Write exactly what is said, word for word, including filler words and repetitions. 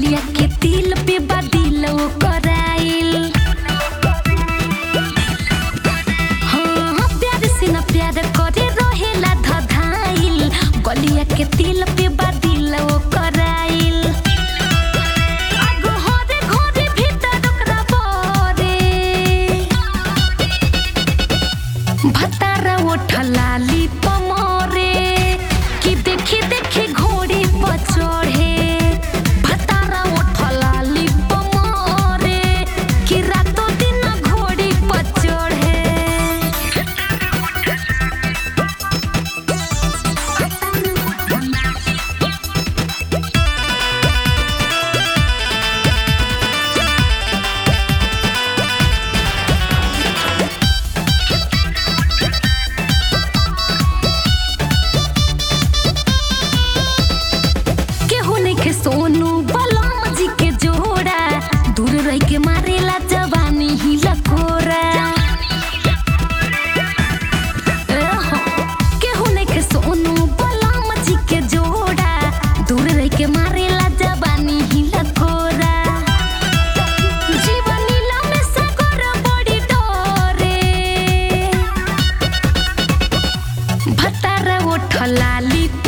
गलिया के तिल पे बादिल कराइल। हाँ प्यार से न प्यार करे रहेला धधाइल, गलिया के तिल पे बादिल कराइल। भतारा उठलाली पमरे कि देखी देखी घोड़ी पर चढ़े। भतारा उठलाली पमरे कि रातों दिन घोड़ी पर चढ़े। सोनू बलम जी के जोड़ा दूर रह के मारेला जवानी ही लकोरा। केहू नहीं के सोनू बलम जी के जोड़ा दूर रह के मारेला जवानी ही लकोरा। जीवनीला में सगर बड़ी डोरे। भतारा उठलाली